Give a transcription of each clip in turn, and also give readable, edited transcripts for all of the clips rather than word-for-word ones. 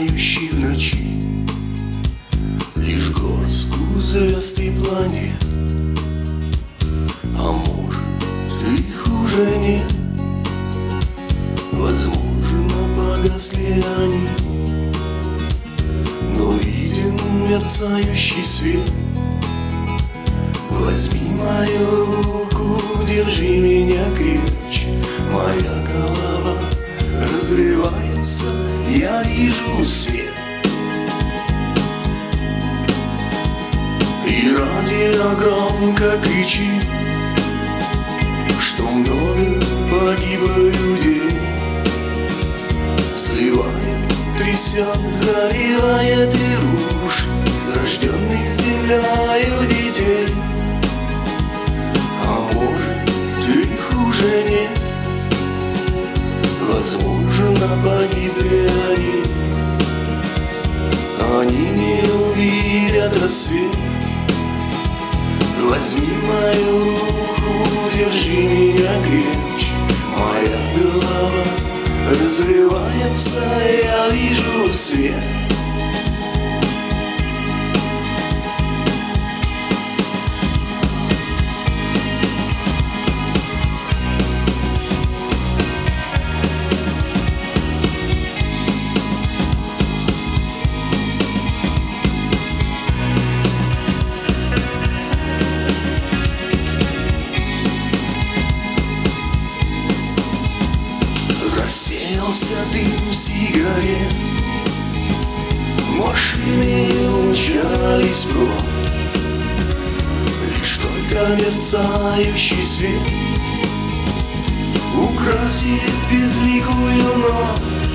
мерцающий в ночи, лишь горстку звезд и планет. А может, их уже нет. Возможно, погасли они, но виден мерцающий свет. Возьми мою руку, держи меня крепче. Моя голова разрывается, я вижу свет. И радио громко кричит, что много погибло людей. Сливает, трясет, заливает и рушит рожденных землею детей. А может, их уже нет. Возможно, погибли они не увидят рассвет. Возьми мою руку, держи меня крепче. Моя голова разрывается, я вижу свет. Рассеялся дым сигарет, машины умчались прочь. Лишь только мерцающий свет украсит безликую ночь.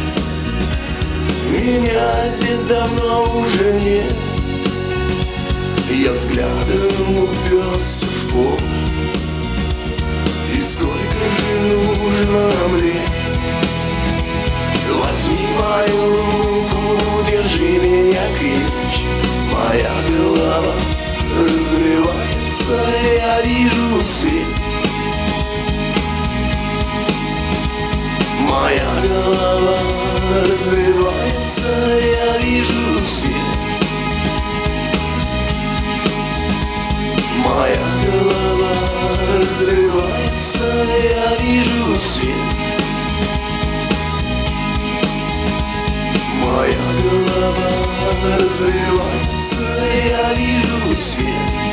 Меня здесь давно уже нет. Я взглядом уперся в пол. И сколько же нужно нам лет? Возьми мою руку, держи меня крепче. Моя голова разрывается, я вижу свет. Моя голова разрывается, я вижу свет. Моя голова разрывается, я вижу свет. Моя голова разрывается, я вижу свет.